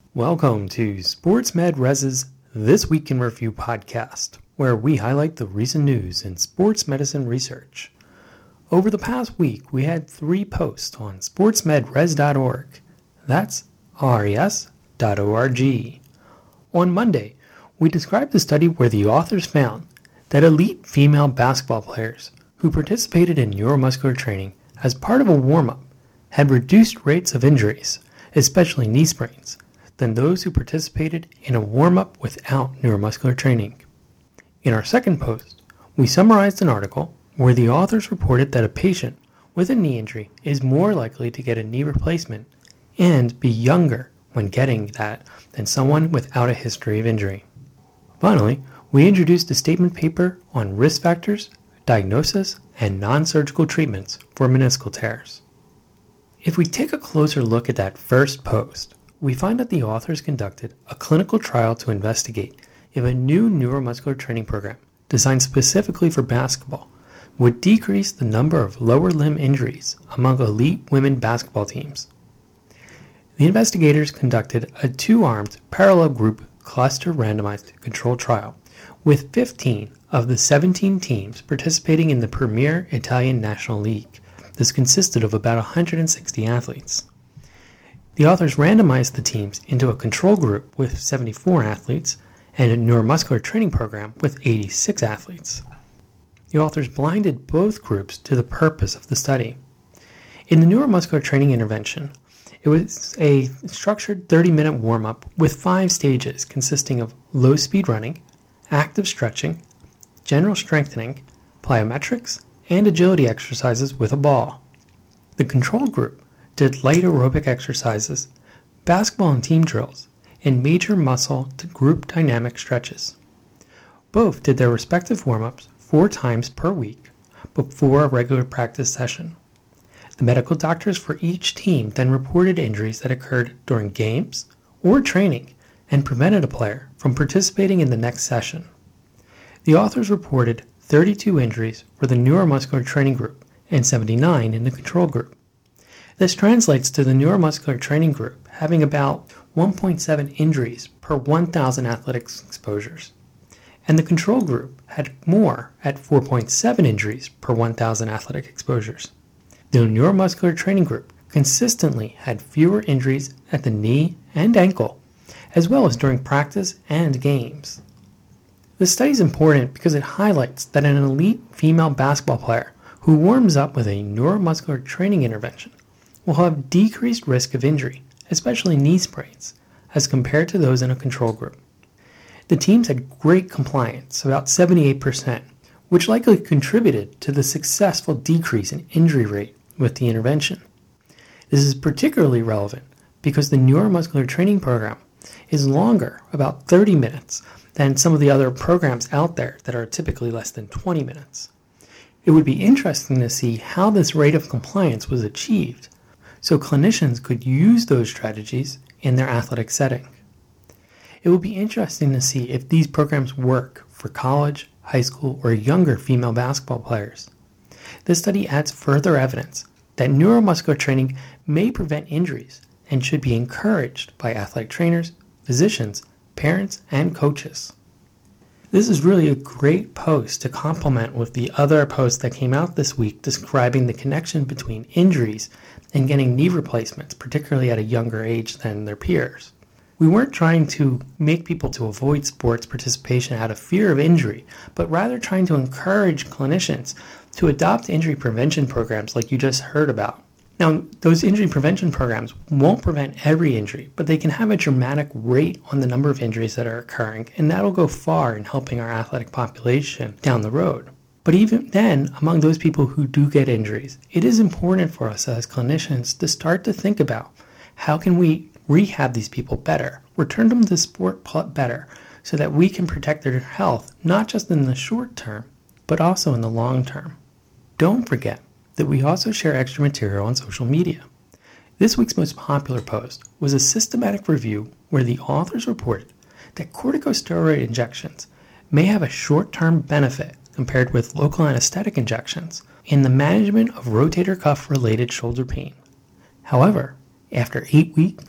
Welcome to SportsMedRes's This Week in Review podcast, where we highlight the recent news in sports medicine research. Over the past week, we had 3 posts on sportsmedres.org. That's res.org. On Monday, we described a study where the authors found that elite female basketball players who participated in neuromuscular training as part of a warm-up had reduced rates of injuries, especially knee sprains, than those who participated in a warm-up without neuromuscular training. In our second post, we summarized an article where the authors reported that a patient with a knee injury is more likely to get a knee replacement and be younger when getting that than someone without a history of injury. Finally, we introduced a statement paper on risk factors, diagnosis, and non-surgical treatments for meniscal tears. If we take a closer look at that first post, we find that the authors conducted a clinical trial to investigate if a new neuromuscular training program designed specifically for basketball would decrease the number of lower limb injuries among elite women basketball teams. The investigators conducted a 2-armed parallel group cluster randomized controlled trial with 15 of the 17 teams participating in the Premier Italian National League. This consisted of about 160 athletes. The authors randomized the teams into a control group with 74 athletes and a neuromuscular training program with 86 athletes. The authors blinded both groups to the purpose of the study. In the neuromuscular training intervention, it was a structured 30-minute warm-up with 5 stages consisting of low-speed running, active stretching, general strengthening, plyometrics, and agility exercises with a ball. The control group did light aerobic exercises, basketball and team drills, and major muscle to group dynamic stretches. Both did their respective warm-ups 4 times per week before a regular practice session. The medical doctors for each team then reported injuries that occurred during games or training and prevented a player from participating in the next session. The authors reported 32 injuries for the neuromuscular training group and 79 in the control group. This translates to the neuromuscular training group having about 1.7 injuries per 1,000 athletics exposures, and the control group had more at 4.7 injuries per 1,000 athletic exposures. The neuromuscular training group consistently had fewer injuries at the knee and ankle, as well as during practice and games. This study is important because it highlights that an elite female basketball player who warms up with a neuromuscular training intervention will have decreased risk of injury, especially knee sprains, as compared to those in a control group. The teams had great compliance, about 78%, which likely contributed to the successful decrease in injury rate with the intervention. This is particularly relevant because the neuromuscular training program is longer, about 30 minutes, than some of the other programs out there that are typically less than 20 minutes. It would be interesting to see how this rate of compliance was achieved, so clinicians could use those strategies in their athletic setting. It will be interesting to see if these programs work for college, high school, or younger female basketball players. This study adds further evidence that neuromuscular training may prevent injuries and should be encouraged by athletic trainers, physicians, parents, and coaches. This is really a great post to complement with the other posts that came out this week describing the connection between injuries and getting knee replacements, particularly at a younger age than their peers. We weren't trying to make people to avoid sports participation out of fear of injury, but rather trying to encourage clinicians to adopt injury prevention programs like you just heard about. Now, those injury prevention programs won't prevent every injury, but they can have a dramatic rate on the number of injuries that are occurring, and that'll go far in helping our athletic population down the road. But even then, among those people who do get injuries, it is important for us as clinicians to start to think about how can we rehab these people better, return them to sport better, so that we can protect their health, not just in the short term, but also in the long term. Don't forget that we also share extra material on social media. This week's most popular post was a systematic review where the authors reported that corticosteroid injections may have a short-term benefit compared with local anesthetic injections in the management of rotator cuff-related shoulder pain. However, after 8 weeks,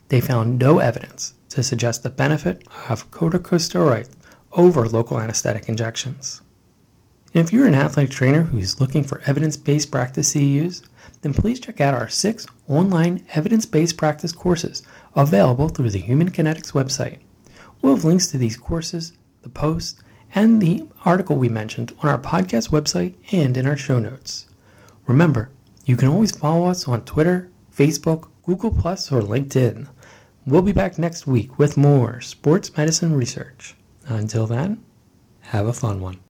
they found no evidence to suggest the benefit of corticosteroids over local anesthetic injections. And if you're an athletic trainer who's looking for evidence-based practice to use, then please check out our 6 online evidence-based practice courses available through the Human Kinetics website. We'll have links to these courses, the post, and the article we mentioned on our podcast website and in our show notes. Remember, you can always follow us on Twitter, Facebook, Google+, or LinkedIn. We'll be back next week with more sports medicine research. Until then, have a fun one.